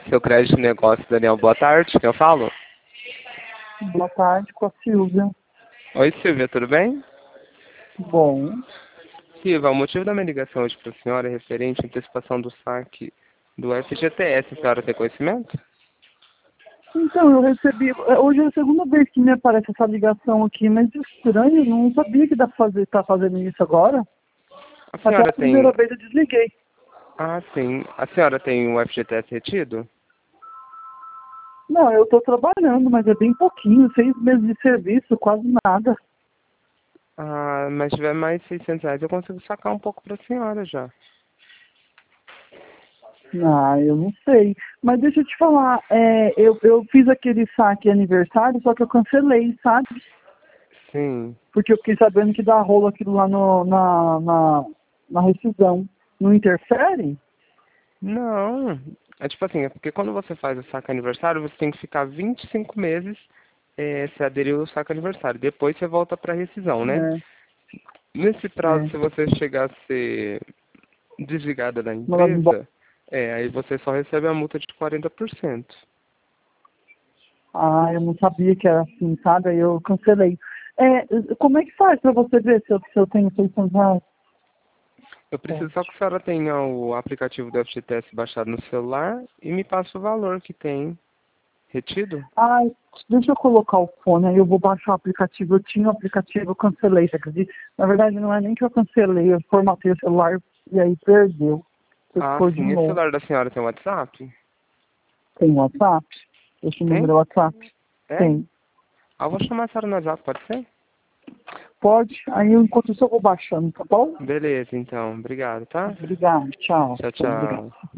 Seu crédito de negócio, Daniel. Boa tarde, quem eu falo? Boa tarde, com a Silvia. Oi, Silvia, tudo bem? Bom, Silvia, o motivo da minha ligação hoje para a senhora é referente à antecipação do saque do FGTS. A senhora tem conhecimento? então eu recebi, hoje é a segunda vez que me aparece essa ligação aqui, mas estranho, não sabia que dá pra fazer, tá fazendo isso agora. A Até senhora a primeira tem... vez eu desliguei. Ah, sim. A senhora tem o FGTS retido? Não, eu tô trabalhando, mas é bem pouquinho, 6 meses de serviço, quase nada. Ah, mas se tiver mais R$ 600, eu consigo sacar um pouco para a senhora já. Ah, eu não sei. Mas deixa eu te falar, eu fiz aquele saque aniversário, só que eu cancelei, sabe? Sim. Porque eu fiquei sabendo que dá rolo aquilo lá na rescisão. Não interfere? Não. É tipo assim, é porque quando você faz o saque aniversário, você tem que ficar 25 meses se aderiu ao saque aniversário. Depois você volta para rescisão, né? É, Nesse prazo, é. se você chegar a ser desligada da Mandado embora. empresa, aí você só recebe a multa de 40%. Ah, eu não sabia que era assim, sabe? Aí eu cancelei. Como é que faz pra você ver se eu tenho R$ 600? Eu preciso só que a senhora tenha o aplicativo do FGTS baixado no celular e me passe o valor que tem retido. Ai, deixa eu colocar o fone, aí eu vou baixar o aplicativo. Eu tinha o aplicativo, eu cancelei, você acredita? Na verdade, não é nem que eu cancelei, eu formatei o celular e aí perdeu. Você Ah, ficou de sim. Esse novo. celular da senhora tem WhatsApp? Tem WhatsApp? Esse número Tem? é WhatsApp? É? Tem. Ah, eu vou chamar a senhora no WhatsApp, pode ser? Pode? Aí enquanto isso eu vou baixando, tá bom? Beleza, então. Obrigado, tá? Obrigado, tchau. Tchau, Obrigado. tchau.